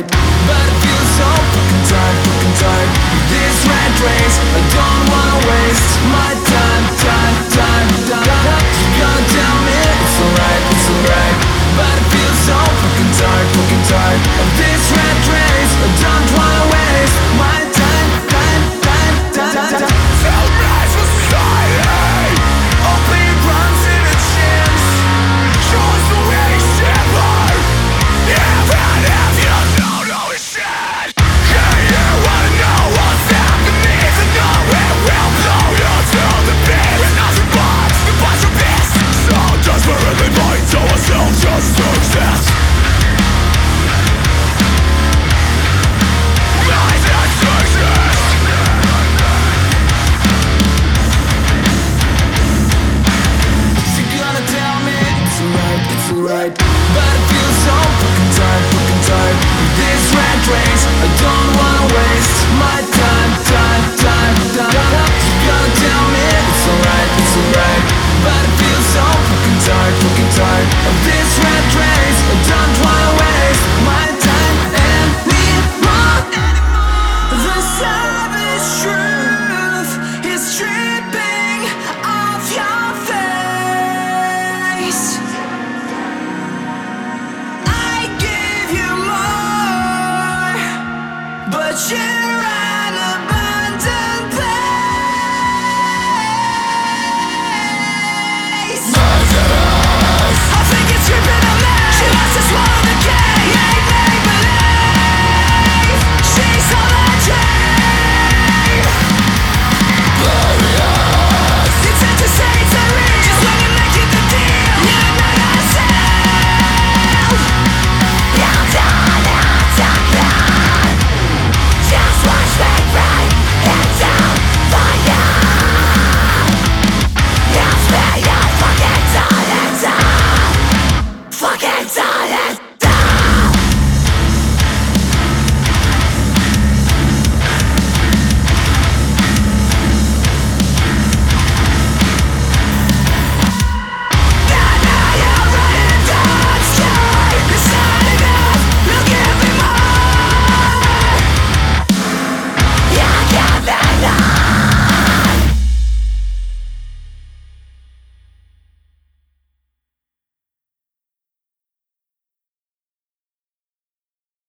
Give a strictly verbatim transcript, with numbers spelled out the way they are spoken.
alright. But I feel so fucking tired, fucking tired of this rat race. I don't wanna waste my time, time, time, time. You're gonna tell me it's alright, it's alright. But I feel so fucking tired, fucking tired of this rat race. I don't wanna waste my time, time, time, time, time. Tell me for society, open your arms in a chance. Show us the way to step hard. Even if you don't know shit. Yeah, you wanna know what's happening. To know it will blow you to the beat. We're nothing but a bunch of beasts. So desperately blind to ourselves just to exist. Blind just to exist. You're gonna tell me it's alright, it's alright. But I feel so fucking tired, fucking tired of this rat race. I don't wanna waste my time, time, time, time. You're gonna tell me it's alright, it's alright. But I feel so fucking tired, fucking tired of this rat race.